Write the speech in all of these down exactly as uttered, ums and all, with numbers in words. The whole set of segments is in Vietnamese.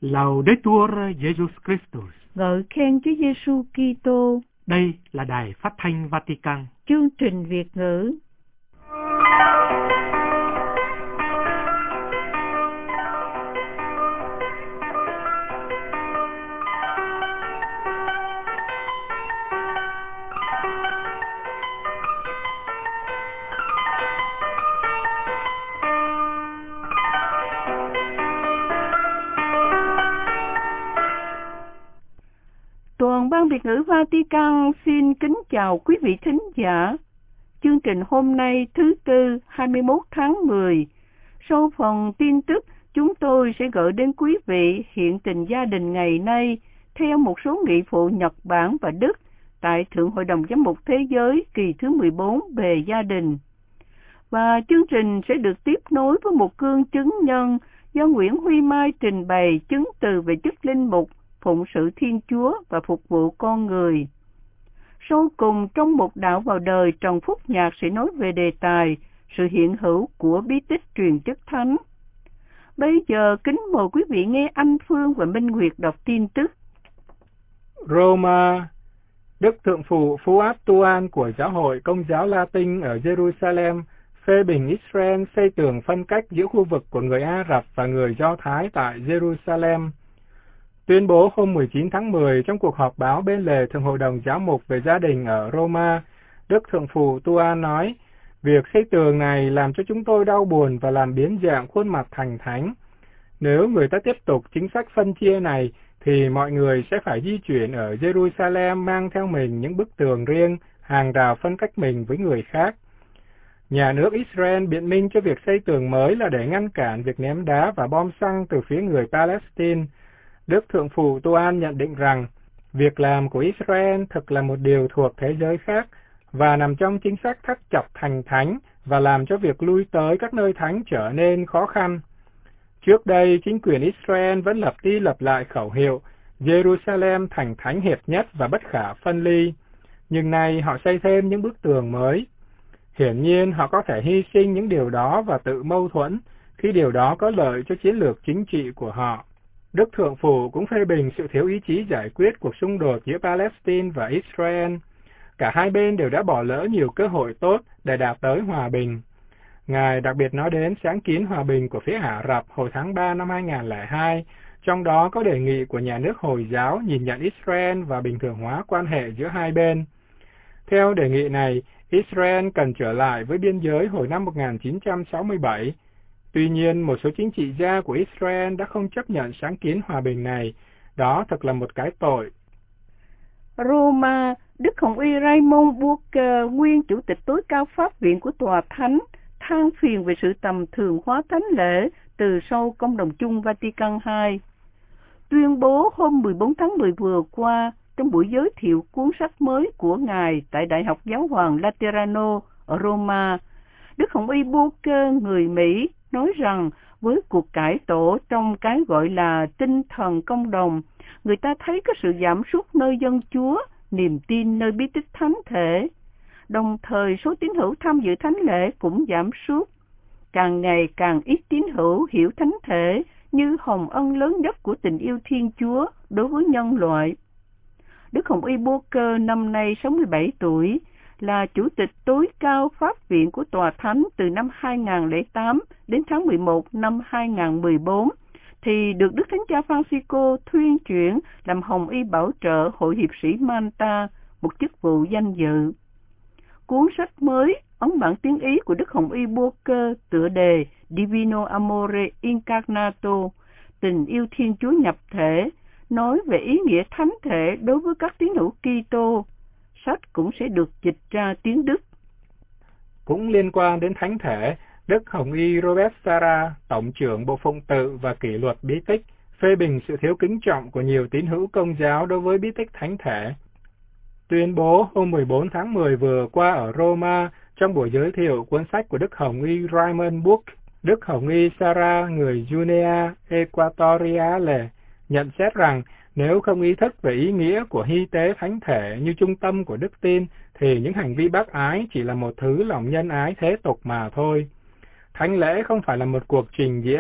Laudetur Jesus Christus. Ngợi khen Chúa Giêsu Kitô. Đây là Đài Phát thanh Vatican. Chương trình Việt ngữ. Toàn ban Việt ngữ Vatican xin kính chào quý vị thính giả. Chương trình hôm nay thứ Tư hai mươi mốt tháng mười. Sau phần tin tức, chúng tôi sẽ gửi đến quý vị hiện tình gia đình ngày nay theo một số nghị phụ Nhật Bản và Đức tại Thượng Hội đồng Giám mục Thế giới kỳ thứ mười bốn về gia đình. Và chương trình sẽ được tiếp nối với một cương chứng nhân do Nguyễn Huy Mai trình bày chứng từ về chức linh mục, phụng sự Thiên Chúa và phục vụ con người. Sau cùng, trong một đạo vào đời, Trần Phúc Nhạc sẽ nói về đề tài sự hiện hữu của bí tích truyền chức thánh. Bây giờ kính mời quý vị nghe Anh Phương và Minh Nguyệt đọc tin tức. Roma. Đức Thượng phụ Phú Áp Tuan của Giáo hội Công giáo Latin ở Jerusalem phê bình Israel xây tường phân cách giữa khu vực của người Ả Rập và người Do Thái tại Jerusalem. Tuyên bố hôm mười chín tháng mười trong cuộc họp báo bên lề Thượng Hội đồng Giáo mục về gia đình ở Roma, Đức Thượng phụ Tuan nói, việc xây tường này làm cho chúng tôi đau buồn và làm biến dạng khuôn mặt thành thánh. Nếu người ta tiếp tục chính sách phân chia này, thì mọi người sẽ phải di chuyển ở Jerusalem mang theo mình những bức tường riêng, hàng rào phân cách mình với người khác. Nhà nước Israel biện minh cho việc xây tường mới là để ngăn cản việc ném đá và bom xăng từ phía người Palestine. Đức Thượng phụ Tuan nhận định rằng, việc làm của Israel thực là một điều thuộc thế giới khác và nằm trong chính sách thắt chặt thành thánh và làm cho việc lui tới các nơi thánh trở nên khó khăn. Trước đây, chính quyền Israel vẫn lặp đi lặp lại khẩu hiệu Jerusalem thành thánh hiệp nhất và bất khả phân ly, nhưng nay họ xây thêm những bức tường mới. Hiển nhiên, họ có thể hy sinh những điều đó và tự mâu thuẫn khi điều đó có lợi cho chiến lược chính trị của họ. Đức Thượng phụ cũng phê bình sự thiếu ý chí giải quyết cuộc xung đột giữa Palestine và Israel. Cả hai bên đều đã bỏ lỡ nhiều cơ hội tốt để đạt tới hòa bình. Ngài đặc biệt nói đến sáng kiến hòa bình của phía Ả Rập hồi tháng ba năm hai nghìn không trăm lẻ hai, trong đó có đề nghị của nhà nước Hồi giáo nhìn nhận Israel và bình thường hóa quan hệ giữa hai bên. Theo đề nghị này, Israel cần trở lại với biên giới hồi năm một nghìn chín trăm sáu mươi bảy. Tuy nhiên, một số chính trị gia của Israel đã không chấp nhận sáng kiến hòa bình này. Đó thật là một cái tội. Roma. Đức Hồng Y Raymond Burke, nguyên chủ tịch tối cao pháp viện của Tòa Thánh, than phiền về sự tầm thường hóa thánh lễ từ sau Công đồng chung Vatican hai. Tuyên bố hôm mười bốn tháng mười vừa qua, trong buổi giới thiệu cuốn sách mới của Ngài tại Đại học Giáo hoàng Laterano ở Roma, Đức Hồng Y Burke, người Mỹ, nói rằng với cuộc cải tổ trong cái gọi là tinh thần công đồng, người ta thấy có sự giảm sút nơi dân Chúa, niềm tin nơi bí tích thánh thể. Đồng thời số tín hữu tham dự thánh lễ cũng giảm sút. Càng ngày càng ít tín hữu hiểu thánh thể như hồng ân lớn nhất của tình yêu Thiên Chúa đối với nhân loại. Đức Hồng Y Burke năm nay sáu mươi bảy tuổi, là chủ tịch tối cao pháp viện của Tòa Thánh từ năm hai nghìn không trăm lẻ tám đến tháng mười một năm hai nghìn không trăm mười bốn, thì được Đức Thánh Cha Francisco thuyên chuyển làm Hồng Y bảo trợ Hội hiệp sĩ Malta, một chức vụ danh dự. Cuốn sách mới, ấn bản tiếng Ý của Đức Hồng Y Burke, tựa đề Divino Amore Incarnato, tình yêu Thiên Chúa nhập thể, nói về ý nghĩa thánh thể đối với các tín hữu Kitô. Sách cũng sẽ được dịch ra tiếng Đức. Cũng liên quan đến thánh thể, Đức Hồng Y Robert Sarah, Tổng trưởng Bộ Phụng tự và Kỷ luật bí tích, phê bình sự thiếu kính trọng của nhiều tín hữu Công giáo đối với bí tích thánh thể. Tuyên bố hôm mười bốn tháng mười vừa qua ở Roma, trong buổi giới thiệu cuốn sách của Đức Hồng Y Raymond Burke, Đức Hồng Y Sarah, người Guinea Equatoriale, nhận xét rằng nếu không ý thức về ý nghĩa của hy tế thánh thể như trung tâm của đức tin, thì những hành vi bác ái chỉ là một thứ lòng nhân ái thế tục mà thôi. Thánh lễ không phải là một cuộc trình diễn,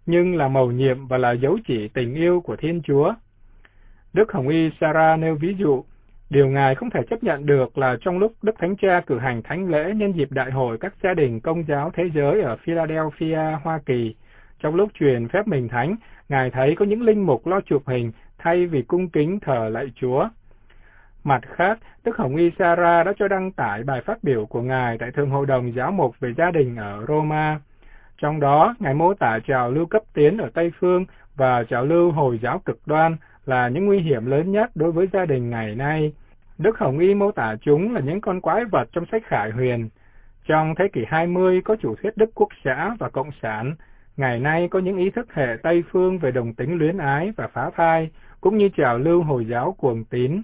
nhưng là mầu nhiệm và là dấu chỉ tình yêu của Thiên Chúa. Đức Hồng Y Sarah nêu ví dụ, điều Ngài không thể chấp nhận được là trong lúc Đức Thánh Cha cử hành thánh lễ nhân dịp đại hội các gia đình Công giáo thế giới ở Philadelphia, Hoa Kỳ, trong lúc truyền phép mình thánh, Ngài thấy có những linh mục lo chụp hình thay vì cung kính thờ lạy Chúa. Mặt khác, Đức Hồng Y Sarah đã cho đăng tải bài phát biểu của Ngài tại Thượng Hội đồng Giáo mục về gia đình ở Roma. Trong đó, Ngài mô tả trào lưu cấp tiến ở Tây Phương và trào lưu Hồi giáo cực đoan là những nguy hiểm lớn nhất đối với gia đình ngày nay. Đức Hồng Y mô tả chúng là những con quái vật trong sách Khải Huyền. Trong thế kỷ hai mươi có chủ thuyết Đức Quốc xã và Cộng sản. Ngày nay có những ý thức hệ Tây Phương về đồng tính luyến ái và phá thai, cũng như trào lưu Hồi giáo cuồng tín.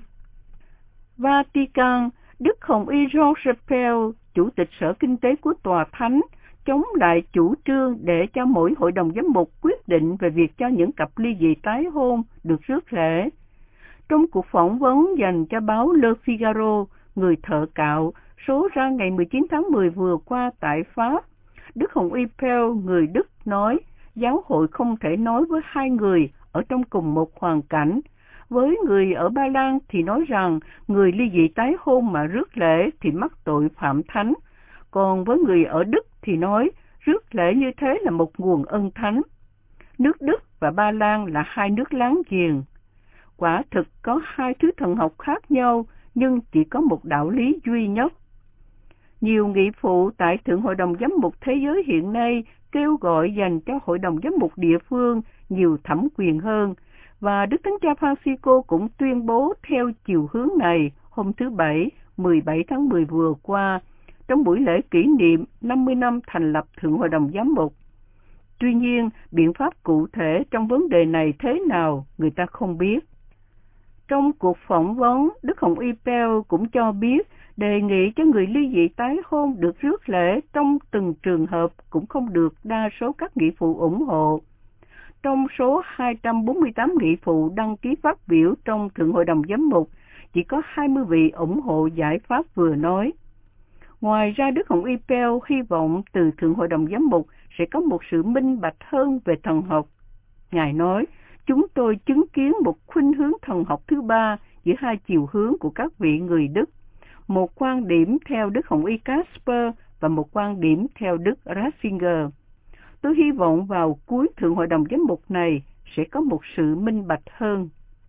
Vatican, Đức Hồng Y George Pell, Chủ tịch Sở Kinh tế của Tòa Thánh, chống lại chủ trương để cho mỗi hội đồng giám mục quyết định về việc cho những cặp ly dị tái hôn được rước lễ. Trong cuộc phỏng vấn dành cho báo Le Figaro, người thợ cạo, số ra ngày mười chín tháng mười vừa qua tại Pháp, Đức Hồng Y Pell, người Đức, nói giáo hội không thể nói với hai người ở trong cùng một hoàn cảnh. Với người ở Ba Lan thì nói rằng người ly dị tái hôn mà rước lễ thì mắc tội phạm thánh. Còn với người ở Đức thì nói rước lễ như thế là một nguồn ân thánh. Nước Đức và Ba Lan là hai nước láng giềng. Quả thực có hai thứ thần học khác nhau, nhưng chỉ có một đạo lý duy nhất. Nhiều nghị phụ tại Thượng Hội đồng Giám mục Thế giới hiện nay kêu gọi dành cho Hội đồng Giám mục địa phương nhiều thẩm quyền hơn, và Đức Thánh Cha Francisco cũng tuyên bố theo chiều hướng này hôm thứ Bảy, mười bảy tháng mười vừa qua, trong buổi lễ kỷ niệm năm mươi năm thành lập Thượng Hội đồng Giám mục. Tuy nhiên, biện pháp cụ thể trong vấn đề này thế nào, người ta không biết. Trong cuộc phỏng vấn, Đức Hồng Y Pell cũng cho biết đề nghị cho người ly dị tái hôn được rước lễ trong từng trường hợp cũng không được đa số các nghị phụ ủng hộ. Trong số hai trăm bốn mươi tám nghị phụ đăng ký phát biểu trong Thượng Hội đồng Giám mục, chỉ có hai mươi vị ủng hộ giải pháp vừa nói. Ngoài ra, Đức Hồng Y Pell hy vọng từ Thượng Hội đồng Giám mục sẽ có một sự minh bạch hơn về thần học. Ngài nói, chúng tôi chứng kiến một khuynh hướng thần học thứ ba giữa hai chiều hướng của các vị người Đức. Một quan điểm theo Đức Hồng Y Casper và một quan điểm theo Đức Ratzinger. Tôi hy vọng vào cuối Thượng Hội đồng Giám mục này sẽ có một sự minh bạch hơn.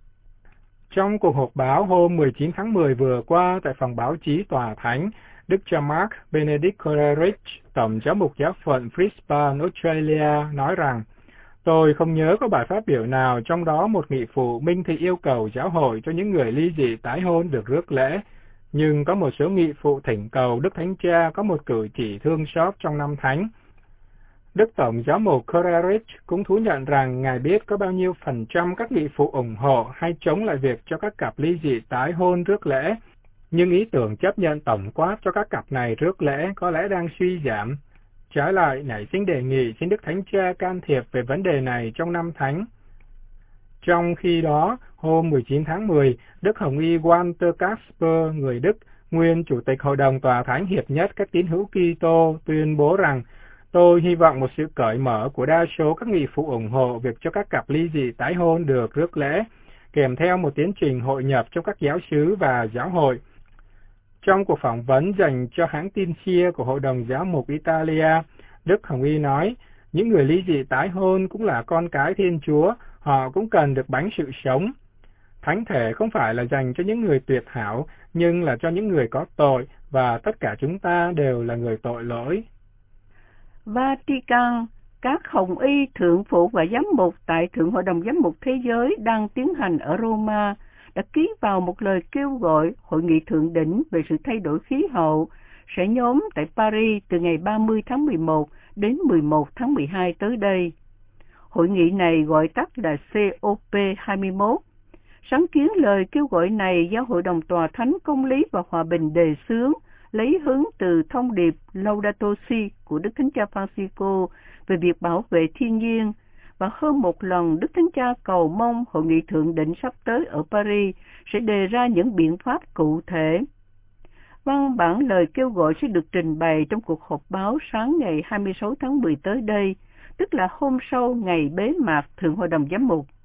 Trong cuộc họp báo hôm mười chín tháng mười vừa qua tại phòng báo chí Tòa Thánh, Đức cha Mark Benedict Coleridge, Tổng giám mục giáo phận Brisbane, Australia, nói rằng, tôi không nhớ có bài phát biểu nào trong đó một nghị phụ minh thị yêu cầu giáo hội cho những người ly dị tái hôn được rước lễ, nhưng có một số nghị phụ thỉnh cầu Đức Thánh Cha có một cử chỉ thương xót trong năm thánh. Đức Tổng giám mục Coleridge cũng thú nhận rằng Ngài biết có bao nhiêu phần trăm các nghị phụ ủng hộ hay chống lại việc cho các cặp ly dị tái hôn rước lễ, nhưng ý tưởng chấp nhận tổng quát cho các cặp này rước lễ có lẽ đang suy giảm. Trái lại, nảy sinh đề nghị xin Đức Thánh Cha can thiệp về vấn đề này trong năm thánh. Trong khi đó, hôm mười chín tháng mười, Đức Hồng Y Walter Kasper, người Đức, nguyên Chủ tịch Hội đồng Tòa Thánh Hiệp nhất các tín hữu Kitô, tuyên bố rằng, tôi hy vọng một sự cởi mở của đa số các nghị phụ ủng hộ việc cho các cặp ly dị tái hôn được rước lễ, kèm theo một tiến trình hội nhập trong các giáo xứ và giáo hội. Trong cuộc phỏng vấn dành cho hãng tin xia của Hội đồng Giáo mục Italia, Đức Hồng Y nói, những người ly dị tái hôn cũng là con cái Thiên Chúa, họ cũng cần được bánh sự sống. Thánh thể không phải là dành cho những người tuyệt hảo, nhưng là cho những người có tội, và tất cả chúng ta đều là người tội lỗi. Vatican, các hồng y, thượng phụ và giám mục tại Thượng Hội đồng Giám mục Thế giới đang tiến hành ở Roma đã ký vào một lời kêu gọi hội nghị thượng đỉnh về sự thay đổi khí hậu sẽ nhóm tại Paris từ ngày ba mươi tháng mười một đến mười một tháng mười hai tới đây. Hội nghị này gọi tắt là C O P hai mươi mốt. Sáng kiến lời kêu gọi này do Hội đồng Tòa Thánh Công lý và Hòa bình đề xướng, lấy hứng từ thông điệp Laudato Si của Đức Thánh Cha Francisco về việc bảo vệ thiên nhiên, và hơn một lần Đức Thánh Cha cầu mong hội nghị thượng đỉnh sắp tới ở Paris sẽ đề ra những biện pháp cụ thể. Văn bản lời kêu gọi sẽ được trình bày trong cuộc họp báo sáng ngày hai mươi sáu tháng mười tới đây, tức là hôm sau ngày bế mạc Thượng Hội đồng Giám mục.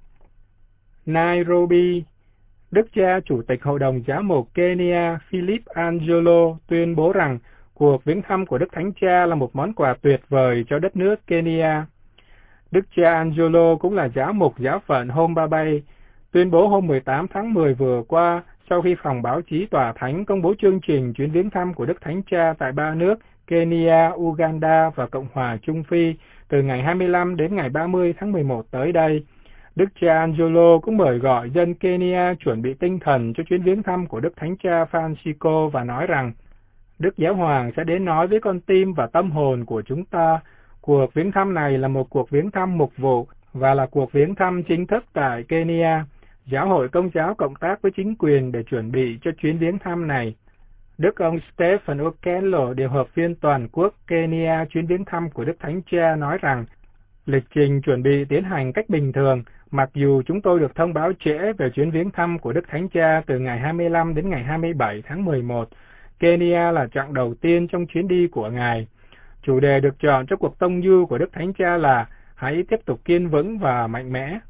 Nairobi, Đức cha Chủ tịch Hội đồng Giám mục Kenya Philip Angelo tuyên bố rằng cuộc viếng thăm của Đức Thánh Cha là một món quà tuyệt vời cho đất nước Kenya. Đức cha Angelo cũng là giám mục giáo phận Homa Bay, tuyên bố hôm mười tám tháng mười vừa qua sau khi phòng báo chí Tòa Thánh công bố chương trình chuyến viếng thăm của Đức Thánh Cha tại ba nước Kenya, Uganda và Cộng hòa Trung Phi từ ngày hai mươi lăm đến ngày ba mươi tháng mười một tới đây. Đức cha Angelo cũng mời gọi dân Kenya chuẩn bị tinh thần cho chuyến viếng thăm của Đức Thánh Cha Francisco và nói rằng Đức Giáo Hoàng sẽ đến nói với con tim và tâm hồn của chúng ta. Cuộc viếng thăm này là một cuộc viếng thăm mục vụ và là cuộc viếng thăm chính thức tại Kenya. Giáo hội Công giáo cộng tác với chính quyền để chuẩn bị cho chuyến viếng thăm này. Đức ông Stephen Okello, điều hợp viên toàn quốc Kenya chuyến viếng thăm của Đức Thánh Cha nói rằng lịch trình chuẩn bị tiến hành cách bình thường, mặc dù chúng tôi được thông báo trễ về chuyến viếng thăm của Đức Thánh Cha từ ngày hai mươi lăm đến ngày hai mươi bảy tháng mười một. Kenya là chặng đầu tiên trong chuyến đi của Ngài. Chủ đề được chọn cho cuộc tông du của Đức Thánh Cha là hãy tiếp tục kiên vững và mạnh mẽ.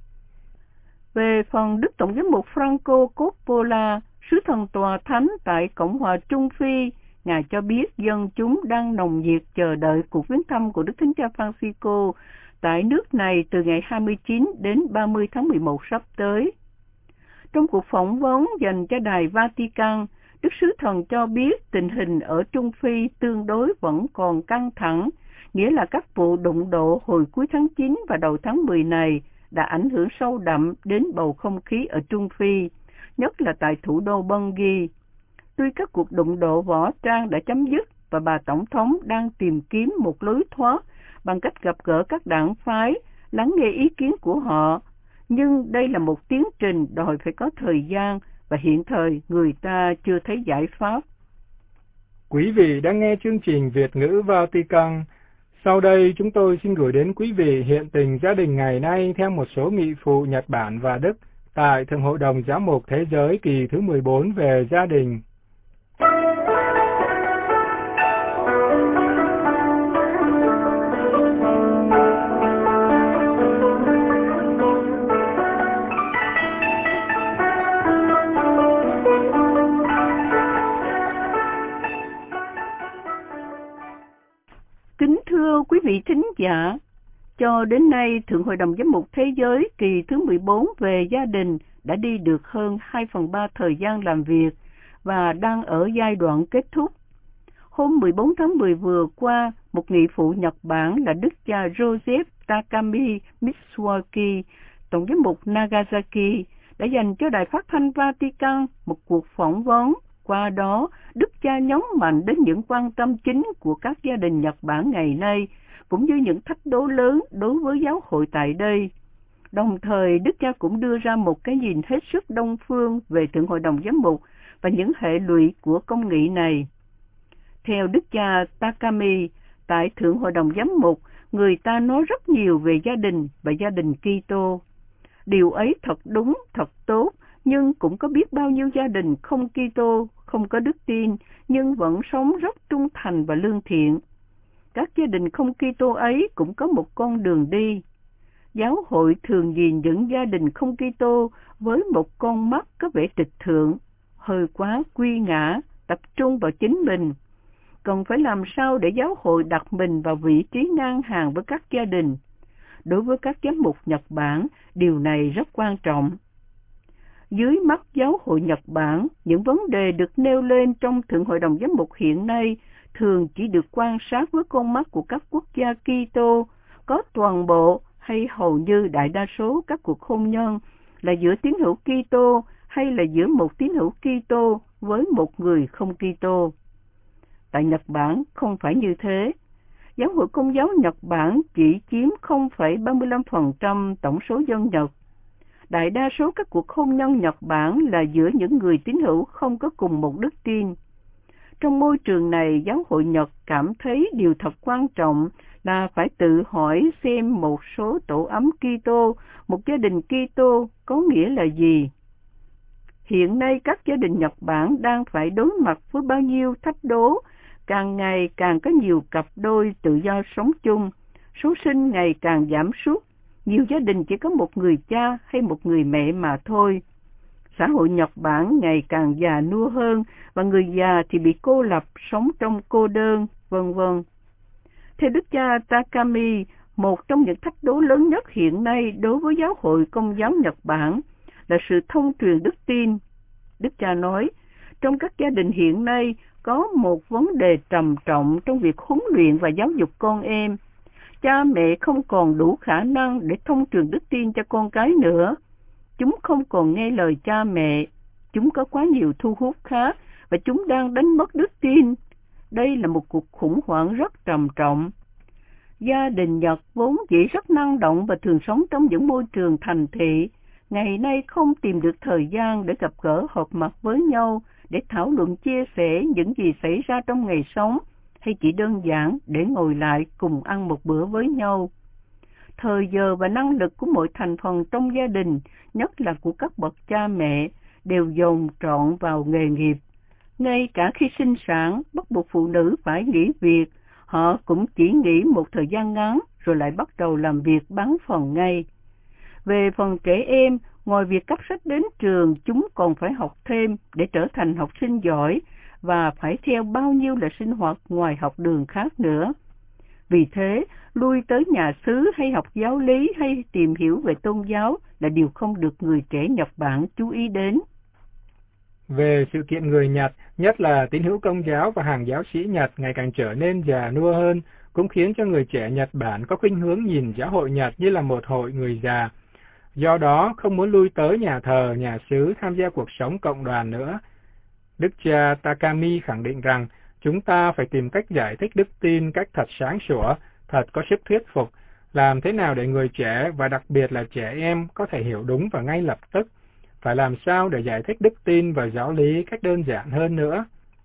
Về phần Đức Tổng giám mục Franco Coppola, sứ thần tòa thánh tại Cộng hòa Trung Phi, Ngài cho biết dân chúng đang nồng nhiệt chờ đợi cuộc viếng thăm của Đức Thánh Cha Francisco tại nước này từ ngày hai mươi chín đến ba mươi tháng mười một sắp tới. Trong cuộc phỏng vấn dành cho đài Vatican, Đức sứ thần cho biết tình hình ở Trung Phi tương đối vẫn còn căng thẳng, nghĩa là các vụ đụng độ hồi cuối tháng chín và đầu tháng mười này đã ảnh hưởng sâu đậm đến bầu không khí ở Trung Phi, nhất là tại thủ đô Bangui. Tuy các cuộc đụng độ võ trang đã chấm dứt và bà Tổng thống đang tìm kiếm một lối thoát bằng cách gặp gỡ các đảng phái, lắng nghe ý kiến của họ, nhưng đây là một tiến trình đòi phải có thời gian và hiện thời người ta chưa thấy giải pháp. Quý vị đang nghe chương trình Việt ngữ Vatican. Sau đây chúng tôi xin gửi đến quý vị hiện tình gia đình ngày nay theo một số nghị phụ Nhật Bản và Đức tại Thượng Hội đồng Giám mục Thế giới kỳ thứ mười bốn về gia đình. Kính thưa quý vị thính giả, cho đến nay Thượng Hội đồng Giám mục Thế giới kỳ thứ mười bốn về gia đình đã đi được hơn hai phần ba thời gian làm việc và đang ở giai đoạn kết thúc. Hôm mười bốn tháng mười vừa qua, một nghị phụ Nhật Bản là Đức cha Joseph Takami Mitsuaki, Tổng giám mục Nagasaki, đã dành cho Đài Phát thanh Vatican một cuộc phỏng vấn. Qua đó, Đức cha nhấn mạnh đến những quan tâm chính của các gia đình Nhật Bản ngày nay, cũng như những thách đố lớn đối với giáo hội tại đây. Đồng thời, Đức cha cũng đưa ra một cái nhìn hết sức đông phương về Thượng Hội đồng Giám mục và những hệ lụy của công nghị này. Theo Đức cha Takami, tại Thượng Hội đồng Giám mục, người ta nói rất nhiều về gia đình và gia đình Kitô. Điều ấy thật đúng, thật tốt, nhưng cũng có biết bao nhiêu gia đình không Kitô, không có đức tin, nhưng vẫn sống rất trung thành và lương thiện. Các gia đình không Kitô ấy cũng có một con đường đi. Giáo hội thường nhìn những gia đình không Kitô với một con mắt có vẻ trịch thượng, hơi quá quy ngã, tập trung vào chính mình. Cần phải làm sao để giáo hội đặt mình vào vị trí ngang hàng với các gia đình. Đối với các giám mục Nhật Bản, điều này rất quan trọng. Dưới mắt giáo hội Nhật Bản, những vấn đề được nêu lên trong Thượng Hội đồng Giám mục hiện nay thường chỉ được quan sát với con mắt của các quốc gia Kitô, có toàn bộ hay hầu như đại đa số các cuộc hôn nhân là giữa tín hữu Kitô hay là giữa một tín hữu Kitô với một người không Kitô. Tại Nhật Bản không phải như thế. Giáo hội Công giáo Nhật Bản chỉ chiếm không phẩy ba mươi lăm phần trăm tổng số dân Nhật. Đại đa số các cuộc hôn nhân Nhật Bản là giữa những người tín hữu không có cùng một đức tin. Trong môi trường này, giáo hội Nhật cảm thấy điều thật quan trọng là phải tự hỏi xem một số tổ ấm Kitô, một gia đình Kitô có nghĩa là gì. Hiện nay các gia đình Nhật Bản đang phải đối mặt với bao nhiêu thách đố, càng ngày càng có nhiều cặp đôi tự do sống chung, số sinh ngày càng giảm sút, nhiều gia đình chỉ có một người cha hay một người mẹ mà thôi. Xã hội Nhật Bản ngày càng già nua hơn và người già thì bị cô lập, sống trong cô đơn, vân vân. Theo đức cha Takami, một trong những thách đố lớn nhất hiện nay đối với giáo hội Công giáo Nhật Bản là sự thông truyền đức tin. Đức cha nói, trong các gia đình hiện nay có một vấn đề trầm trọng trong việc huấn luyện và giáo dục con em. Cha mẹ không còn đủ khả năng để thông truyền đức tin cho con cái nữa. Chúng không còn nghe lời cha mẹ. Chúng có quá nhiều thu hút khác và chúng đang đánh mất đức tin. Đây là một cuộc khủng hoảng rất trầm trọng. Gia đình Nhật vốn dĩ rất năng động và thường sống trong những môi trường thành thị, ngày nay không tìm được thời gian để gặp gỡ họp mặt với nhau, để thảo luận chia sẻ những gì xảy ra trong ngày sống, hay chỉ đơn giản để ngồi lại cùng ăn một bữa với nhau. Thời giờ và năng lực của mỗi thành phần trong gia đình, nhất là của các bậc cha mẹ, đều dồn trọn vào nghề nghiệp. Ngay cả khi sinh sản, bắt buộc phụ nữ phải nghỉ việc, họ cũng chỉ nghỉ một thời gian ngắn rồi lại bắt đầu làm việc bán phần ngay. Về phần trẻ em, ngoài việc cấp sách đến trường, chúng còn phải học thêm để trở thành học sinh giỏi và phải theo bao nhiêu là sinh hoạt ngoài học đường khác nữa. Vì thế, lui tới nhà xứ hay học giáo lý hay tìm hiểu về tôn giáo là điều không được người trẻ Nhật Bản chú ý đến. Về sự kiện người Nhật, nhất là tín hữu Công giáo và hàng giáo sĩ Nhật ngày càng trở nên già nua hơn, cũng khiến cho người trẻ Nhật Bản có khuynh hướng nhìn giáo hội Nhật như là một hội người già. Do đó, không muốn lui tới nhà thờ, nhà xứ tham gia cuộc sống cộng đoàn nữa. Đức cha Takami khẳng định rằng, chúng ta phải tìm cách giải thích đức tin cách thật sáng sủa, thật có sức thuyết phục, làm thế nào để người trẻ và đặc biệt là trẻ em có thể hiểu đúng và ngay lập tức. Phải làm sao để giải thích đức tin và giáo lý cách đơn giản hơn nữa.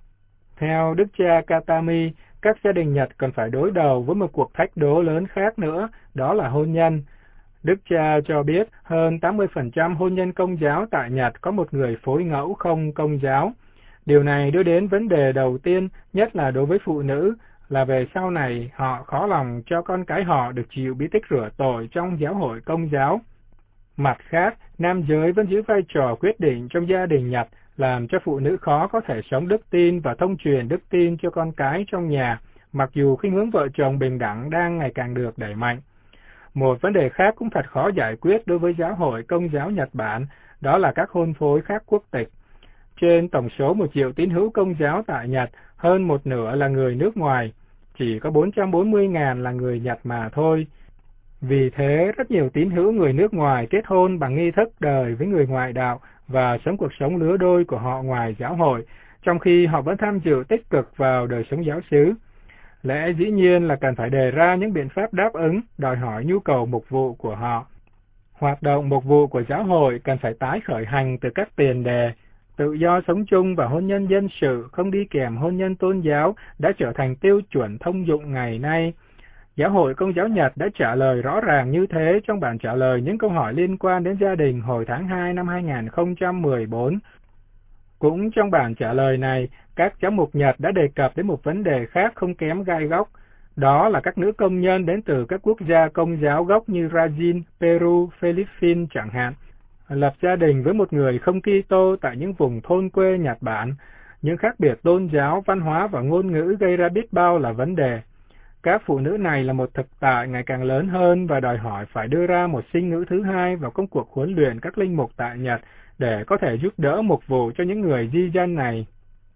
Theo Đức cha Katami, các gia đình Nhật cần phải đối đầu với một cuộc thách đố lớn khác nữa, đó là hôn nhân. Đức cha cho biết hơn tám mươi phần trăm hôn nhân Công giáo tại Nhật có một người phối ngẫu không Công giáo. Điều này đưa đến vấn đề đầu tiên, nhất là đối với phụ nữ, là về sau này họ khó lòng cho con cái họ được chịu bí tích rửa tội trong giáo hội Công giáo. Mặt khác, nam giới vẫn giữ vai trò quyết định trong gia đình Nhật, làm cho phụ nữ khó có thể sống đức tin và thông truyền đức tin cho con cái trong nhà, mặc dù khuynh hướng vợ chồng bình đẳng đang ngày càng được đẩy mạnh. Một vấn đề khác cũng thật khó giải quyết đối với giáo hội Công giáo Nhật Bản, đó là các hôn phối khác quốc tịch. Trên tổng số một triệu tín hữu Công giáo tại Nhật, hơn một nửa là người nước ngoài, chỉ có bốn trăm bốn mươi nghìn là người Nhật mà thôi. Vì thế, rất nhiều tín hữu người nước ngoài kết hôn bằng nghi thức đời với người ngoại đạo và sống cuộc sống lứa đôi của họ ngoài giáo hội, trong khi họ vẫn tham dự tích cực vào đời sống giáo xứ. Lẽ dĩ nhiên là cần phải đề ra những biện pháp đáp ứng, đòi hỏi nhu cầu mục vụ của họ. Hoạt động mục vụ của giáo hội cần phải tái khởi hành từ các tiền đề. Tự do sống chung và hôn nhân dân sự không đi kèm hôn nhân tôn giáo đã trở thành tiêu chuẩn thông dụng ngày nay. Giáo hội Công giáo Nhật đã trả lời rõ ràng như thế trong bản trả lời những câu hỏi liên quan đến gia đình hồi tháng hai năm hai nghìn không trăm mười bốn. Cũng trong bản trả lời này, các giám mục Nhật đã đề cập đến một vấn đề khác không kém gai góc, đó là các nữ công nhân đến từ các quốc gia Công giáo gốc như Brazil, Peru, Philippines chẳng hạn, lập gia đình với một người không Kitô tại những vùng thôn quê Nhật Bản. Những khác biệt tôn giáo, văn hóa và ngôn ngữ gây ra biết bao là vấn đề. Các phụ nữ này là một thực tại ngày càng lớn hơn và đòi hỏi phải đưa ra một sinh ngữ thứ hai vào công cuộc huấn luyện các linh mục tại Nhật để có thể giúp đỡ mục vụ cho những người di dân này.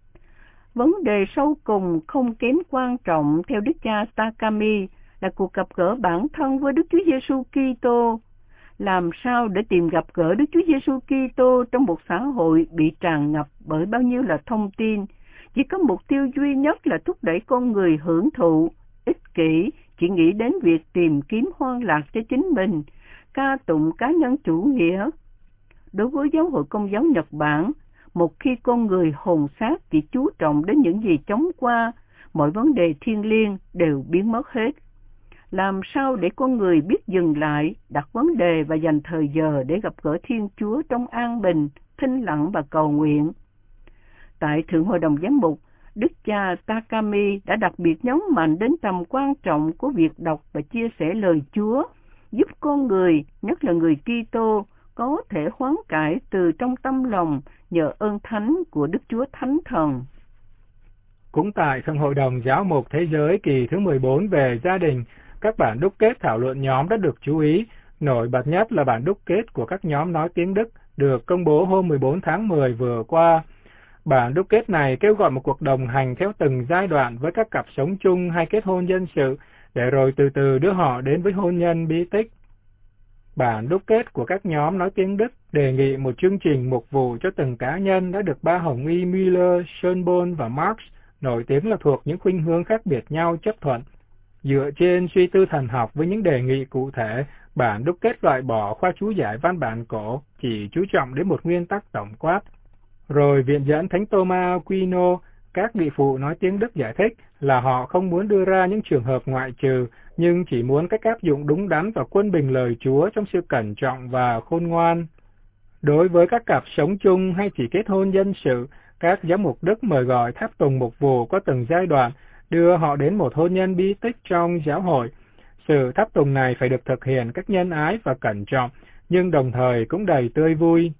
Vấn đề sâu cùng không kém quan trọng theo Đức cha Takami là cuộc gặp gỡ bản thân với Đức Chúa Giêsu Kitô. Làm sao để tìm gặp gỡ Đức Chúa Giêsu Kitô trong một xã hội bị tràn ngập bởi bao nhiêu là thông tin, chỉ có mục tiêu duy nhất là thúc đẩy con người hưởng thụ, ích kỷ, chỉ nghĩ đến việc tìm kiếm hoan lạc cho chính mình, ca tụng cá nhân chủ nghĩa. Đối với giáo hội Công giáo Nhật Bản, một khi con người hồn xác chỉ chú trọng đến những gì chóng qua, mọi vấn đề thiêng liêng đều biến mất hết. Làm sao để con người biết dừng lại, đặt vấn đề và dành thời giờ để gặp gỡ Thiên Chúa trong an bình, thinh lặng và cầu nguyện? Tại Thượng Hội đồng Giám mục, Đức cha Takami đã đặc biệt nhấn mạnh đến tầm quan trọng của việc đọc và chia sẻ lời Chúa, giúp con người, nhất là người Kitô, có thể hoán cải từ trong tâm lòng nhờ ơn thánh của Đức Chúa Thánh Thần. Cũng tại Thượng Hội đồng Giáo mục Thế giới kỳ thứ mười bốn về gia đình, các bản đúc kết thảo luận nhóm đã được chú ý. Nổi bật nhất là bản đúc kết của các nhóm nói tiếng Đức được công bố hôm mười bốn tháng mười vừa qua. Bản đúc kết này kêu gọi một cuộc đồng hành theo từng giai đoạn với các cặp sống chung hay kết hôn dân sự, để rồi từ từ đưa họ đến với hôn nhân bí tích. Bản đúc kết của các nhóm nói tiếng Đức đề nghị một chương trình mục vụ cho từng cá nhân đã được ba hồng y Müller, Schönborn và Marx, nổi tiếng là thuộc những khuynh hướng khác biệt nhau, chấp thuận. Dựa trên suy tư thần học với những đề nghị cụ thể, bản đúc kết loại bỏ khoa chú giải văn bản cổ, chỉ chú trọng đến một nguyên tắc tổng quát. Rồi viện dẫn Thánh Thomas Aquino, các vị phụ nói tiếng Đức giải thích là họ không muốn đưa ra những trường hợp ngoại trừ, nhưng chỉ muốn cách áp dụng đúng đắn và quân bình lời Chúa trong sự cẩn trọng và khôn ngoan. Đối với các cặp sống chung hay chỉ kết hôn dân sự, các giám mục Đức mời gọi tháp tùng mục vụ có từng giai đoạn, đưa họ đến một hôn nhân bí tích trong giáo hội. Sự tháp tùng này phải được thực hiện cách nhân ái và cẩn trọng, nhưng đồng thời cũng đầy tươi vui.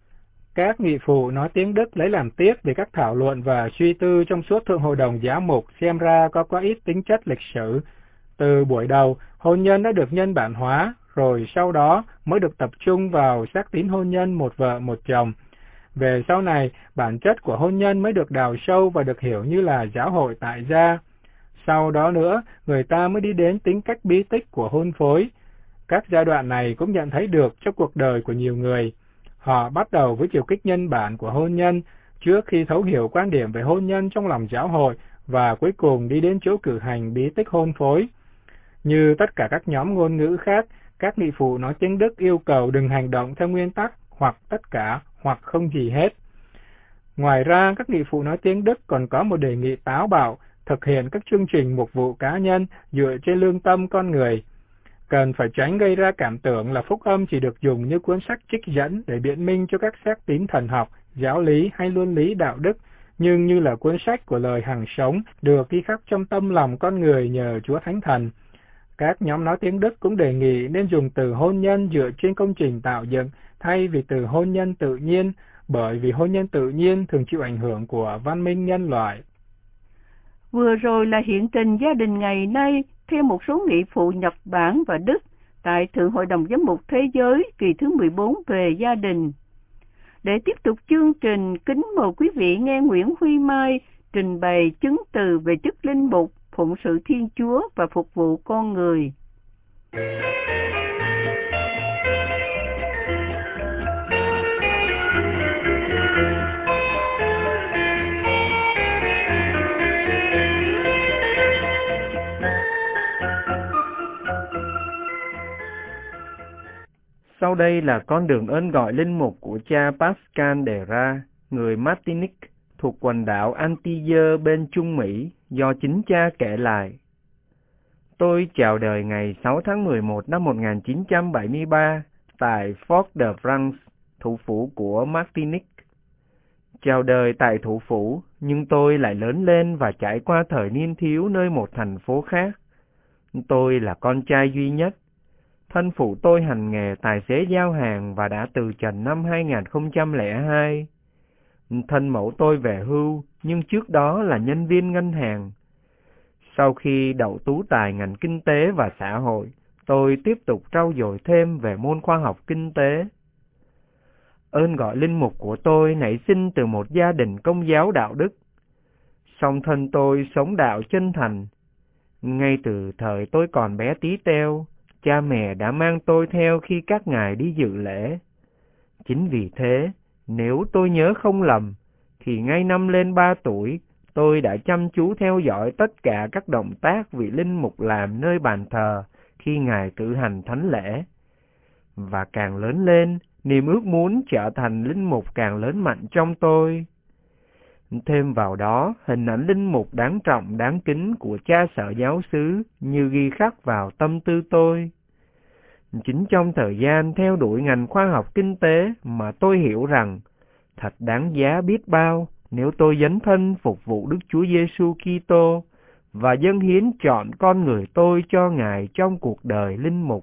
Các nghị phụ nói tiếng Đức lấy làm tiếc về các thảo luận và suy tư trong suốt Thượng Hội đồng Giáo mục xem ra có quá ít tính chất lịch sử. Từ buổi đầu, hôn nhân đã được nhân bản hóa, rồi sau đó mới được tập trung vào xác tín hôn nhân một vợ một chồng. Về sau này, bản chất của hôn nhân mới được đào sâu và được hiểu như là giáo hội tại gia. Sau đó nữa, người ta mới đi đến tính cách bí tích của hôn phối. Các giai đoạn này cũng nhận thấy được trong cuộc đời của nhiều người. Họ bắt đầu với chiều kích nhân bản của hôn nhân, trước khi thấu hiểu quan điểm về hôn nhân trong lòng giáo hội, và cuối cùng đi đến chỗ cử hành bí tích hôn phối. Như tất cả các nhóm ngôn ngữ khác, các nghị phụ nói tiếng Đức yêu cầu đừng hành động theo nguyên tắc hoặc tất cả hoặc không gì hết. Ngoài ra, các nghị phụ nói tiếng Đức còn có một đề nghị táo bạo, thực hiện các chương trình mục vụ cá nhân dựa trên lương tâm con người. Cần phải tránh gây ra cảm tưởng là phúc âm chỉ được dùng như cuốn sách trích dẫn để biện minh cho các xác tín thần học, giáo lý hay luân lý đạo đức, nhưng như là cuốn sách của lời hằng sống được ghi khắc trong tâm lòng con người nhờ Chúa Thánh Thần. Các nhóm nói tiếng Đức cũng đề nghị nên dùng từ hôn nhân dựa trên công trình tạo dựng thay vì từ hôn nhân tự nhiên, bởi vì hôn nhân tự nhiên thường chịu ảnh hưởng của văn minh nhân loại. Vừa rồi là hiện trình gia đình ngày nay theo một số nghị phụ Nhật Bản và Đức tại Thượng Hội đồng Giám mục Thế giới kỳ thứ mười bốn về gia đình. Để tiếp tục chương trình, kính mời quý vị nghe Nguyễn Huy Mai trình bày chứng từ về chức linh mục, phụng sự Thiên Chúa và phục vụ con người. Sau đây là con đường ơn gọi linh mục của cha Pascal đề ra, người Martinique, thuộc quần đảo Antille bên Trung Mỹ, do chính cha kể lại. Tôi chào đời ngày sáu tháng mười một năm một nghìn chín trăm bảy mươi ba tại Fort-de-France, thủ phủ của Martinique. Chào đời tại thủ phủ, nhưng tôi lại lớn lên và trải qua thời niên thiếu nơi một thành phố khác. Tôi là con trai duy nhất. Thân phụ tôi hành nghề tài xế giao hàng và đã từ trần năm hai nghìn không trăm lẻ hai. Thân mẫu tôi về hưu, nhưng trước đó là nhân viên ngân hàng. Sau khi đậu tú tài ngành kinh tế và xã hội, tôi tiếp tục trau dồi thêm về môn khoa học kinh tế. Ơn gọi linh mục của tôi nảy sinh từ một gia đình công giáo đạo đức. Song thân tôi sống đạo chân thành. Ngay từ thời tôi còn bé tí teo, cha mẹ đã mang tôi theo khi các ngài đi dự lễ. Chính vì thế, nếu tôi nhớ không lầm, thì ngay năm lên ba tuổi, tôi đã chăm chú theo dõi tất cả các động tác vị linh mục làm nơi bàn thờ khi ngài cử hành thánh lễ. Và càng lớn lên, niềm ước muốn trở thành linh mục càng lớn mạnh trong tôi. Thêm vào đó, hình ảnh linh mục đáng trọng đáng kính của cha sở giáo xứ như ghi khắc vào tâm tư tôi. Chính trong thời gian theo đuổi ngành khoa học kinh tế mà tôi hiểu rằng thật đáng giá biết bao nếu tôi dấn thân phục vụ Đức Chúa Giêsu Kitô và dâng hiến trọn con người tôi cho Ngài trong cuộc đời linh mục.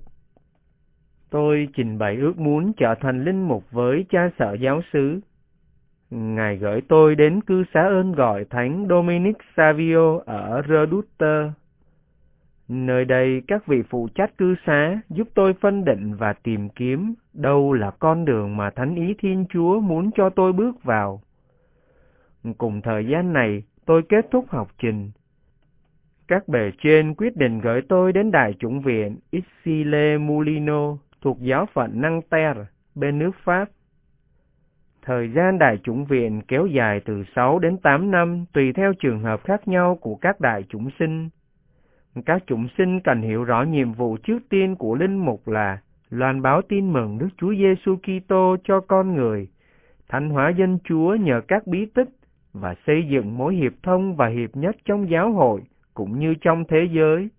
Tôi trình bày ước muốn trở thành linh mục với cha sở giáo xứ. Ngài gửi tôi đến cư xá ơn gọi Thánh Dominic Savio ở Reduter. Nơi đây các vị phụ trách cư xá giúp tôi phân định và tìm kiếm đâu là con đường mà Thánh ý Thiên Chúa muốn cho tôi bước vào. Cùng thời gian này, tôi kết thúc học trình. Các bề trên quyết định gửi tôi đến Đại chủng viện Issy-les-Moulineaux thuộc giáo phận Nanterre, bên nước Pháp. Thời gian Đại chủng viện kéo dài từ sáu đến tám năm tùy theo trường hợp khác nhau của các đại chủng sinh. Các chủng sinh cần hiểu rõ nhiệm vụ trước tiên của linh mục là loan báo tin mừng Đức Chúa Giêsu Kitô cho con người, thánh hóa dân Chúa nhờ các bí tích và xây dựng mối hiệp thông và hiệp nhất trong giáo hội cũng như trong thế giới.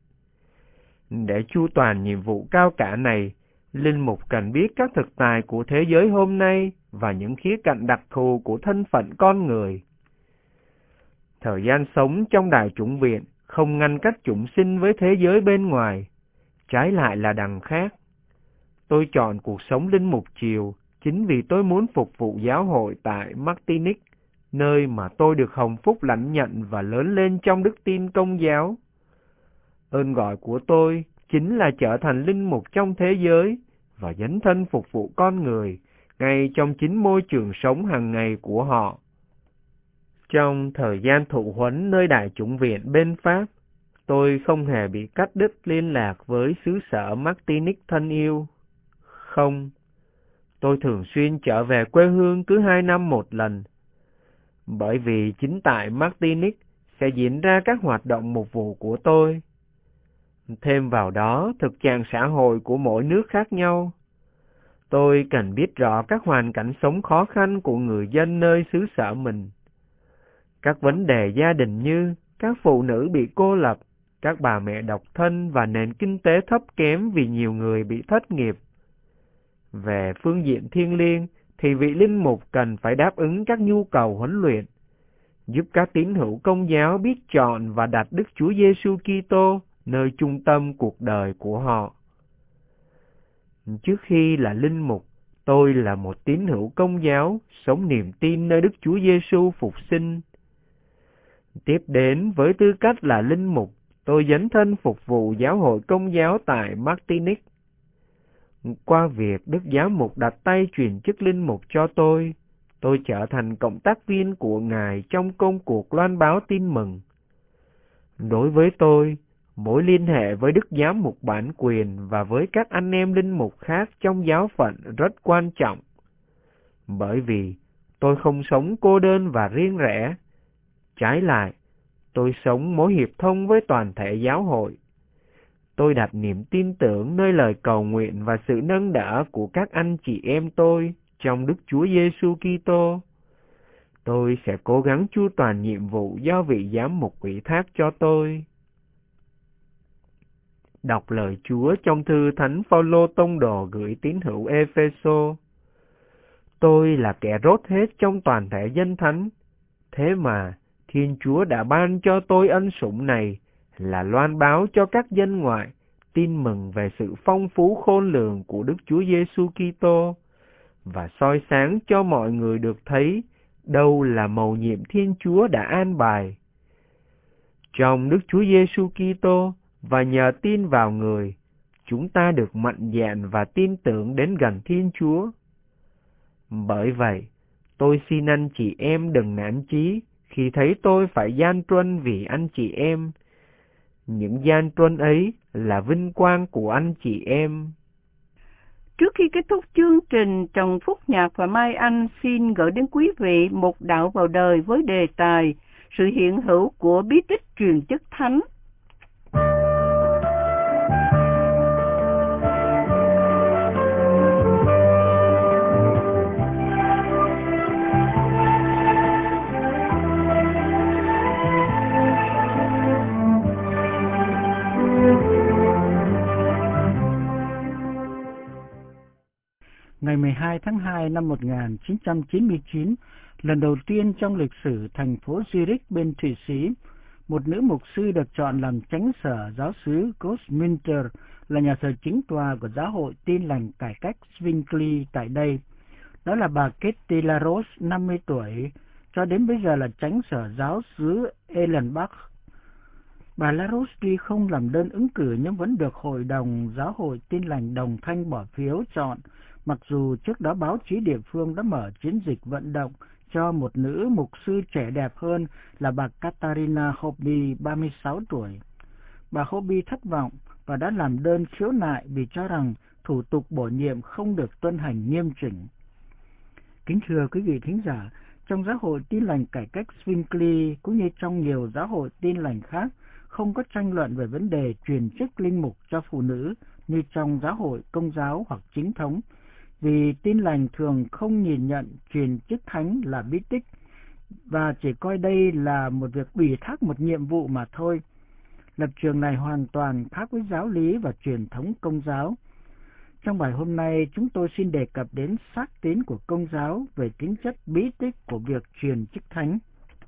Để chu toàn nhiệm vụ cao cả này, linh mục cần biết các thực tại của thế giới hôm nay và những khía cạnh đặc thù của thân phận con người. Thời gian sống trong Đại chủng viện không ngăn cách chúng sinh với thế giới bên ngoài, trái lại là đằng khác. Tôi chọn cuộc sống linh mục chiều chính vì tôi muốn phục vụ giáo hội tại Martinique, nơi mà tôi được hồng phúc lãnh nhận và lớn lên trong đức tin Công giáo. Ơn gọi của tôi chính là trở thành linh mục trong thế giới và dấn thân phục vụ con người ngay trong chính môi trường sống hàng ngày của họ. Trong thời gian thụ huấn nơi Đại chủng viện bên Pháp, tôi không hề bị cắt đứt liên lạc với xứ sở Martinique thân yêu. Không, tôi thường xuyên trở về quê hương cứ hai năm một lần, bởi vì chính tại Martinique sẽ diễn ra các hoạt động mục vụ của tôi. Thêm vào đó, thực trạng xã hội của mỗi nước khác nhau. Tôi cần biết rõ các hoàn cảnh sống khó khăn của người dân nơi xứ sở mình. Các vấn đề gia đình như các phụ nữ bị cô lập, các bà mẹ độc thân và nền kinh tế thấp kém vì nhiều người bị thất nghiệp. Về phương diện thiêng liêng thì vị linh mục cần phải đáp ứng các nhu cầu huấn luyện, giúp các tín hữu Công giáo biết chọn và đặt Đức Chúa Giêsu Kitô nơi trung tâm cuộc đời của họ. Trước khi là linh mục, tôi là một tín hữu Công giáo, sống niềm tin nơi Đức Chúa Giêsu phục sinh. Tiếp đến, với tư cách là linh mục, tôi dấn thân phục vụ giáo hội Công giáo tại Martinique. Qua việc Đức Giám mục đặt tay truyền chức linh mục cho tôi, tôi trở thành cộng tác viên của Ngài trong công cuộc loan báo tin mừng. Đối với tôi, mối liên hệ với Đức Giám mục bản quyền và với các anh em linh mục khác trong giáo phận rất quan trọng, bởi vì tôi không sống cô đơn và riêng rẽ. Trái lại, tôi sống mối hiệp thông với toàn thể giáo hội. Tôi đặt niềm tin tưởng nơi lời cầu nguyện và sự nâng đỡ của các anh chị em tôi trong Đức Chúa Giêsu Kitô. Tôi sẽ cố gắng chu toàn nhiệm vụ do vị giám mục ủy thác cho tôi. Đọc lời Chúa trong thư Thánh Phaolô tông đồ gửi tín hữu Ê-phê-sô. Tôi là kẻ rốt hết trong toàn thể dân thánh, thế mà Thiên Chúa đã ban cho tôi ân sủng này là loan báo cho các dân ngoại tin mừng về sự phong phú khôn lường của Đức Chúa Giêsu Kitô và soi sáng cho mọi người được thấy đâu là mầu nhiệm Thiên Chúa đã an bài. Trong Đức Chúa Giêsu Kitô và nhờ tin vào người, chúng ta được mạnh dạn và tin tưởng đến gần Thiên Chúa. Bởi vậy, tôi xin anh chị em đừng nản chí khi thấy tôi phải gian truân vì anh chị em. Những gian truân ấy là vinh quang của anh chị em. Trước khi kết thúc chương trình, Trần Phúc Nhạc và Mai Anh xin gửi đến quý vị một đạo vào đời với đề tài sự hiện hữu của bí tích truyền chức thánh. Ngày mười hai hai tháng hai năm một nghìn chín trăm chín mươi chín, lần đầu tiên trong lịch sử thành phố Zurich bên Thụy Sĩ, một nữ mục sư được chọn làm chánh sở giáo xứ Grossmünster, là nhà thờ chính tòa của giáo hội Tin lành cải cách Zwingli tại đây. Đó là bà Ketty LaRose, năm mươi tuổi, cho đến bây giờ là chánh sở giáo xứ Erlenbach. Bà LaRose tuy không làm đơn ứng cử nhưng vẫn được Hội đồng Giáo hội Tin lành đồng thanh bỏ phiếu chọn, mặc dù trước đó báo chí địa phương đã mở chiến dịch vận động cho một nữ mục sư trẻ đẹp hơn là bà Katarina Hobby, ba mươi sáu tuổi. Bà Hobby thất vọng và đã làm đơn khiếu nại vì cho rằng thủ tục bổ nhiệm không được tuân hành nghiêm chỉnh. Kính thưa quý vị thính giả, trong giáo hội Tin lành cải cách Zwingli cũng như trong nhiều giáo hội Tin lành khác, không có tranh luận về vấn đề truyền chức linh mục cho phụ nữ như trong giáo hội Công giáo hoặc chính thống, vì Tin lành thường không nhìn nhận truyền chức thánh là bí tích và chỉ coi đây là một việc ủy thác một nhiệm vụ mà thôi. Lập trường này hoàn toàn khác với giáo lý và truyền thống Công giáo. Trong bài hôm nay, chúng tôi xin đề cập đến xác tín của Công giáo về tính chất bí tích của việc truyền chức thánh.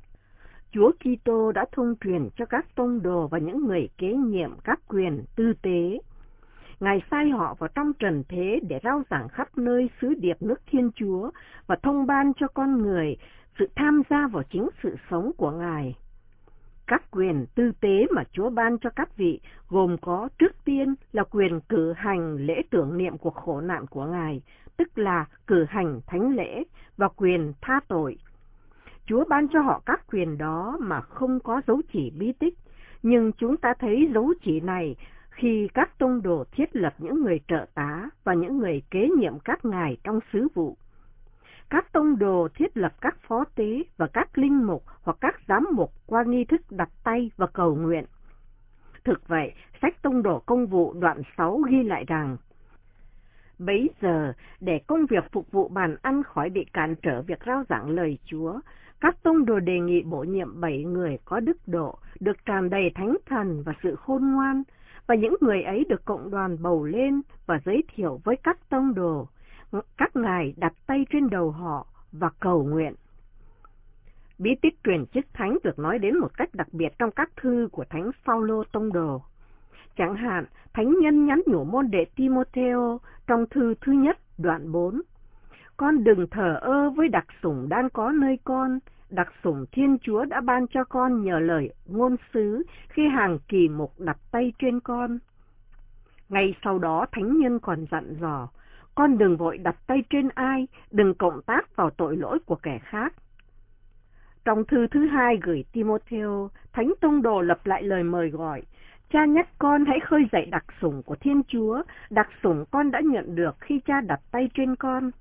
Chúa Kitô đã thông truyền cho các tông đồ và những người kế nhiệm các quyền tư tế. Ngài sai họ vào trong trần thế để rao giảng khắp nơi sứ điệp nước Thiên Chúa và thông ban cho con người sự tham gia vào chính sự sống của Ngài. Các quyền tư tế mà Chúa ban cho các vị gồm có trước tiên là quyền cử hành lễ tưởng niệm cuộc khổ nạn của Ngài, tức là cử hành thánh lễ, và quyền tha tội. Chúa ban cho họ các quyền đó mà không có dấu chỉ bí tích, nhưng chúng ta thấy dấu chỉ này khi các tông đồ thiết lập những người trợ tá và những người kế nhiệm các ngài trong sứ vụ. Các tông đồ thiết lập các phó tế và các linh mục hoặc các giám mục qua nghi thức đặt tay và cầu nguyện. Thực vậy, sách Tông đồ Công vụ đoạn sáu ghi lại rằng: bấy giờ, để công việc phục vụ bàn ăn khỏi bị cản trở việc rao giảng lời Chúa, các tông đồ đề nghị bổ nhiệm bảy người có đức độ, được tràn đầy thánh thần và sự khôn ngoan, và những người ấy được cộng đoàn bầu lên và giới thiệu với các tông đồ. Các ngài đặt tay trên đầu họ và cầu nguyện. Bí tích truyền chức thánh được nói đến một cách đặc biệt trong các thư của Thánh Phaolô tông đồ. Chẳng hạn, thánh nhân nhắn nhủ môn đệ Timotheo trong thư thứ nhất đoạn bốn: con đừng thờ ơ với đặc sủng đang có nơi con, đặc sủng Thiên Chúa đã ban cho con nhờ lời ngôn sứ khi hàng kỳ mục đặt tay trên con. Ngay sau đó thánh nhân còn dặn dò: con đừng vội đặt tay trên ai, đừng cộng tác vào tội lỗi của kẻ khác. Trong thư thứ hai gửi Timotheo, Thánh Tông đồ lặp lại lời mời gọi: cha nhắc con hãy khơi dậy đặc sủng của Thiên Chúa, đặc sủng con đã nhận được khi cha đặt tay trên con.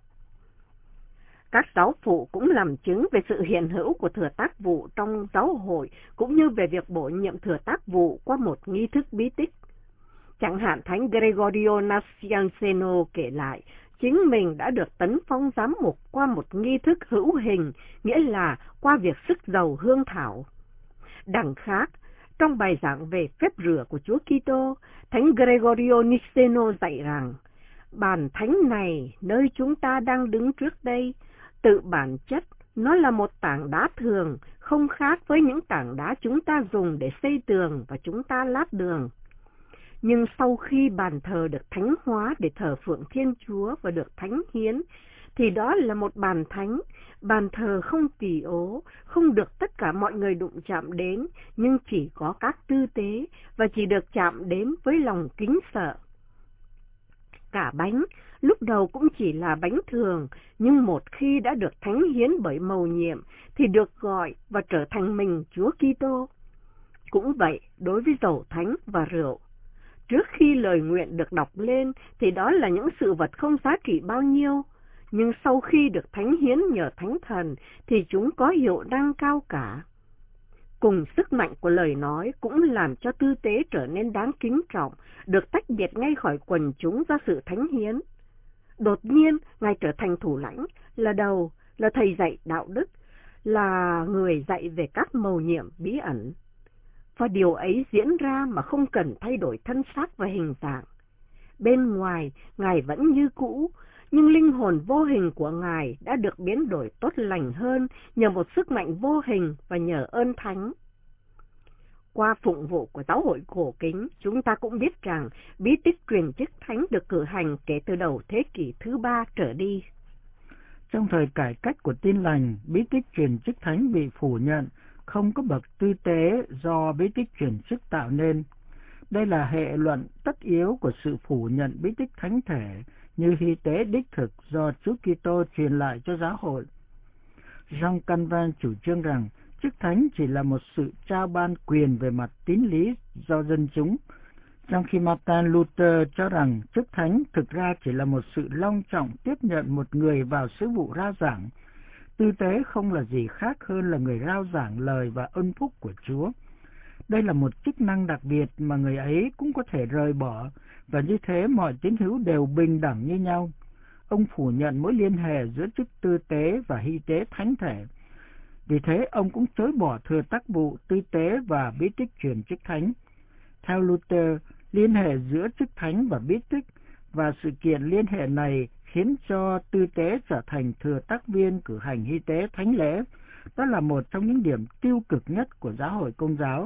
Các giáo phụ cũng làm chứng về sự hiện hữu của thừa tác vụ trong giáo hội, cũng như về việc bổ nhiệm thừa tác vụ qua một nghi thức bí tích. Chẳng hạn Thánh Gregorio Nacianceno kể lại, chính mình đã được tấn phong giám mục qua một nghi thức hữu hình, nghĩa là qua việc sức dầu hương thảo. Đằng khác, trong bài giảng về phép rửa của Chúa Kitô, Thánh Gregorio Niceno dạy rằng, bàn thánh này nơi chúng ta đang đứng trước đây, tự bản chất nó là một tảng đá thường, không khác với những tảng đá chúng ta dùng để xây tường và chúng ta lát đường. Nhưng sau khi bàn thờ được thánh hóa để thờ phượng Thiên Chúa và được thánh hiến, thì đó là một bàn thánh, bàn thờ không tỳ ố, không được tất cả mọi người đụng chạm đến, nhưng chỉ có các tư tế và chỉ được chạm đến với lòng kính sợ. Cả bánh, lúc đầu cũng chỉ là bánh thường, nhưng một khi đã được thánh hiến bởi mầu nhiệm, thì được gọi và trở thành mình Chúa Kitô. Cũng vậy đối với dầu thánh và rượu. Trước khi lời nguyện được đọc lên thì đó là những sự vật không giá trị bao nhiêu, nhưng sau khi được thánh hiến nhờ thánh thần thì chúng có hiệu năng cao cả. Cùng sức mạnh của lời nói cũng làm cho tư tế trở nên đáng kính trọng, được tách biệt ngay khỏi quần chúng do sự thánh hiến. Đột nhiên, Ngài trở thành thủ lãnh, là đầu, là thầy dạy đạo đức, là người dạy về các mầu nhiệm bí ẩn. Và điều ấy diễn ra mà không cần thay đổi thân xác và hình dạng. Bên ngoài, Ngài vẫn như cũ, nhưng linh hồn vô hình của Ngài đã được biến đổi tốt lành hơn nhờ một sức mạnh vô hình và nhờ ơn thánh. Qua phụng vụ của giáo hội cổ kính, chúng ta cũng biết rằng bí tích truyền chức thánh được cử hành kể từ đầu thế kỷ thứ ba trở đi. Trong thời cải cách của Tin lành, bí tích truyền chức thánh bị phủ nhận, không có bậc tư tế do bí tích truyền chức tạo nên. Đây là hệ luận tất yếu của sự phủ nhận bí tích thánh thể như hy tế đích thực do Chúa Kitô truyền lại cho giáo hội. Jean Calvin chủ trương rằng chức thánh chỉ là một sự trao ban quyền về mặt tín lý do dân chúng, trong khi Martin Luther cho rằng chức thánh thực ra chỉ là một sự long trọng tiếp nhận một người vào sứ vụ rao giảng. Tư tế không là gì khác hơn là người rao giảng lời và ân phúc của Chúa. Đây là một chức năng đặc biệt mà người ấy cũng có thể rời bỏ, và như thế mọi tín hữu đều bình đẳng như nhau. Ông phủ nhận mối liên hệ giữa chức tư tế và hy tế thánh thể. Vì thế ông cũng chối bỏ thừa tác vụ tư tế và bí tích truyền chức thánh. Theo Luther, liên hệ giữa chức thánh và bí tích và sự kiện liên hệ này khiến cho tư tế trở thành thừa tác viên cử hành hy tế thánh lễ. Đó là một trong những điểm tiêu cực nhất của giáo hội Công giáo.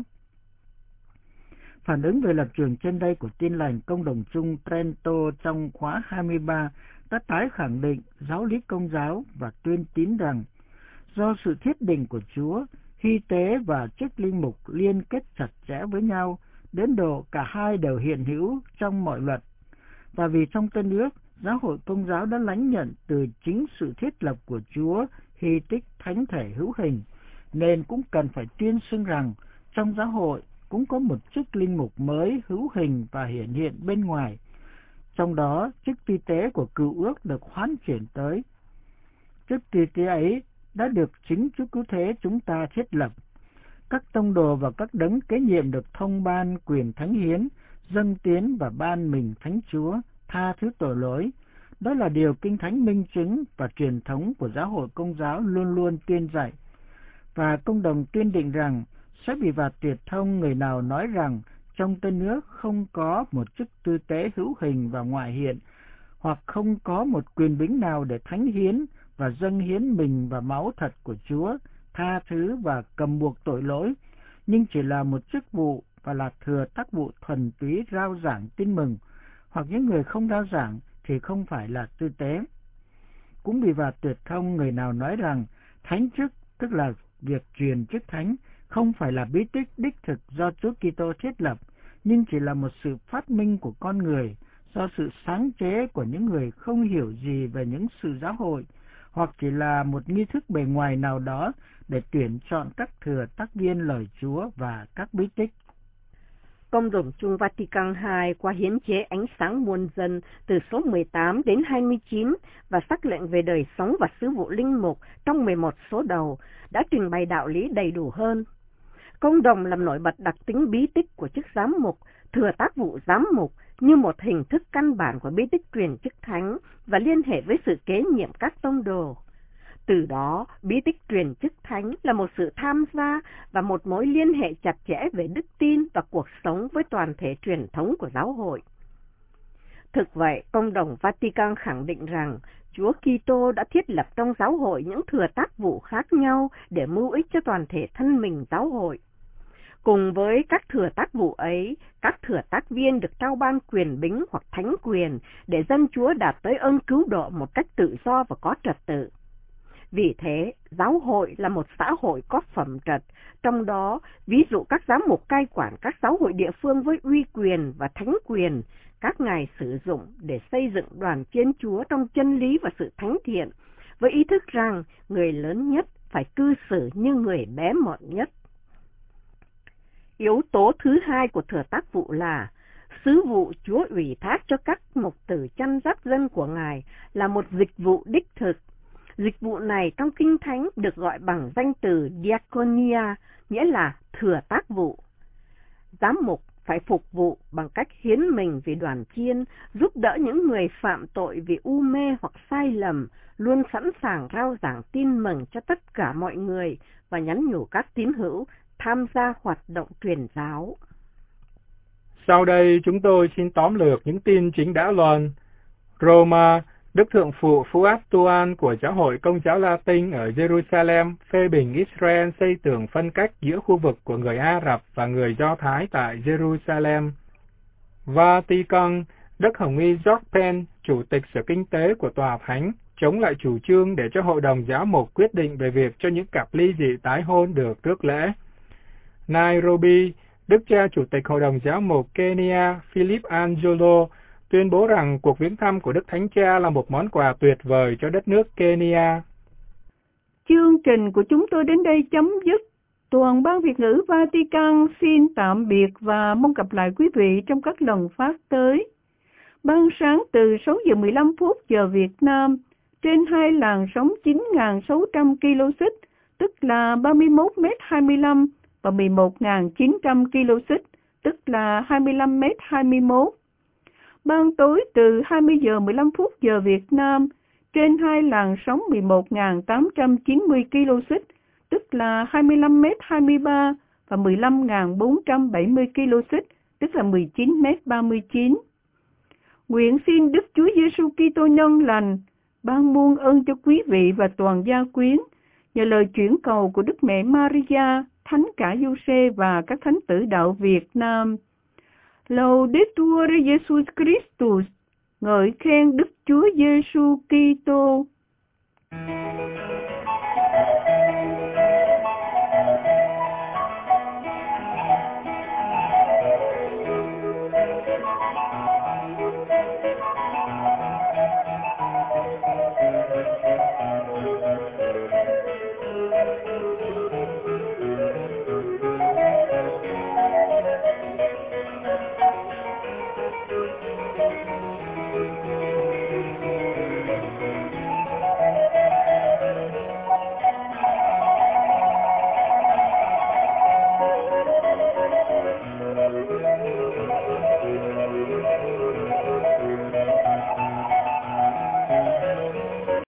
Phản ứng về lập trường trên đây của Tin lành Công đồng chung Trento trong khóa hai mươi ba đã tái khẳng định giáo lý Công giáo và tuyên tín rằng do sự thiết định của Chúa, hy tế và chức linh mục liên kết chặt chẽ với nhau, đến độ cả hai đều hiện hữu trong mọi luật. Và vì trong Tân Ước, giáo hội Công giáo đã lãnh nhận từ chính sự thiết lập của Chúa hy tích thánh thể hữu hình, nên cũng cần phải tuyên xưng rằng trong giáo hội cũng có một chức linh mục mới hữu hình và hiển hiện bên ngoài. Trong đó, chức tư tế của Cựu Ước được hoán chuyển tới. Chức tư tế ấy đã được chính Chúa Cứu Thế chúng ta thiết lập. Các tông đồ và các đấng kế nhiệm được thông ban quyền thánh hiến, dâng tiến và ban mình Thánh Chúa, tha thứ tội lỗi. Đó là điều Kinh Thánh minh chứng và truyền thống của giáo hội Công giáo luôn luôn tuyên dạy. Và Công đồng tuyên định rằng sẽ bị phạt tuyệt thông người nào nói rằng trong Tân Ước không có một chức tư tế hữu hình và ngoại hiện, hoặc không có một quyền bính nào để thánh hiến và dâng hiến mình và máu thật của Chúa, tha thứ và cầm buộc tội lỗi, nhưng chỉ là một chức vụ và là thừa tác vụ thuần túy rao giảng tin mừng, hoặc những người không rao giảng thì không phải là tư tế. Cũng bị phạt tuyệt thông người nào nói rằng thánh chức, tức là việc truyền chức thánh, không phải là bí tích đích thực do Chúa Kitô thiết lập, nhưng chỉ là một sự phát minh của con người, do sự sáng chế của những người không hiểu gì về những sự giáo hội, hoặc chỉ là một nghi thức bề ngoài nào đó để tuyển chọn các thừa tác viên lời Chúa và các bí tích. Công đồng chung Vatican hai qua hiến chế ánh sáng muôn dân từ số mười tám đến hai mươi chín và sắc lệnh về đời sống và sứ vụ linh mục trong mười một số đầu đã trình bày đạo lý đầy đủ hơn. Công đồng làm nổi bật đặc tính bí tích của chức giám mục, thừa tác vụ giám mục như một hình thức căn bản của bí tích truyền chức thánh và liên hệ với sự kế nhiệm các tông đồ. Từ đó, bí tích truyền chức thánh là một sự tham gia và một mối liên hệ chặt chẽ về đức tin và cuộc sống với toàn thể truyền thống của giáo hội. Thực vậy, Công đồng Vatican khẳng định rằng Chúa Kitô đã thiết lập trong giáo hội những thừa tác vụ khác nhau để mưu ích cho toàn thể thân mình giáo hội. Cùng với các thừa tác vụ ấy, các thừa tác viên được trao ban quyền bính hoặc thánh quyền để dân Chúa đạt tới ơn cứu độ một cách tự do và có trật tự. Vì thế, giáo hội là một xã hội có phẩm trật, trong đó ví dụ các giám mục cai quản các giáo hội địa phương với uy quyền và thánh quyền, các ngài sử dụng để xây dựng đoàn Thiên Chúa trong chân lý và sự thánh thiện, với ý thức rằng người lớn nhất phải cư xử như người bé mọn nhất. Yếu tố thứ hai của thừa tác vụ là sứ vụ Chúa ủy thác cho các mục tử chăn dắt dân của Ngài là một dịch vụ đích thực. Dịch vụ này trong Kinh Thánh được gọi bằng danh từ diaconia, nghĩa là thừa tác vụ. Giám mục phải phục vụ bằng cách hiến mình vì đoàn chiên, giúp đỡ những người phạm tội vì u mê hoặc sai lầm, luôn sẵn sàng rao giảng tin mừng cho tất cả mọi người và nhắn nhủ các tín hữu tham gia hoạt động truyền giáo. Sau đây chúng tôi xin tóm lược những tin chính đã luận. Roma Đức Thượng phụ Phú Áp Tuan của Giáo hội Công giáo Latin ở Jerusalem phê bình Israel xây tường phân cách giữa khu vực của người Ả Rập và người Do Thái tại Jerusalem. Vatican, Đức Hồng y George Penn, Chủ tịch Sở Kinh tế của Tòa Thánh, chống lại chủ trương để cho Hội đồng Giám mục quyết định về việc cho những cặp ly dị tái hôn được rước lễ. Nairobi, Đức cha Chủ tịch Hội đồng Giám mục Kenya Philip Angelo tuyên bố rằng cuộc viếng thăm của Đức Thánh Cha là một món quà tuyệt vời cho đất nước Kenya. Chương trình của chúng tôi đến đây chấm dứt. Toàn ban Việt ngữ Vatican xin tạm biệt và mong gặp lại quý vị trong các lần phát tới. Ban sáng từ sáu giờ mười lăm phút giờ Việt Nam trên hai làn sóng chín nghìn sáu trăm ki lô xích, tức là ba mươi mốt mét hai mươi lăm và mười một nghìn chín trăm ki lô xích, tức là hai mươi lăm mét hai mươi mốt. Ban tối từ hai mươi giờ mười lăm phút giờ Việt Nam trên hai làn sóng mười một nghìn tám trăm chín mươi ki lô xích, tức là hai mươi lăm mét hai mươi ba và mười lăm nghìn bốn trăm bảy mươi ki lô xích, tức là mười chín mét ba mươi chín. Nguyện xin Đức Chúa Giêsu Kitô nhân lành ban muôn ơn cho quý vị và toàn gia quyến, nhờ lời chuyển cầu của Đức Mẹ Maria, Thánh Cả Giuse và các thánh tử đạo Việt Nam. Laudetur Jesus Christus, ngợi khen Đức Chúa Giêsu Kitô.